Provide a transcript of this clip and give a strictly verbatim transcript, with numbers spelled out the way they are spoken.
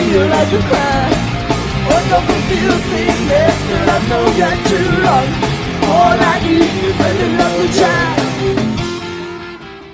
feel like a crime. Oh, don't confuse me, mister, I know you're too long. All I need is a little love to try.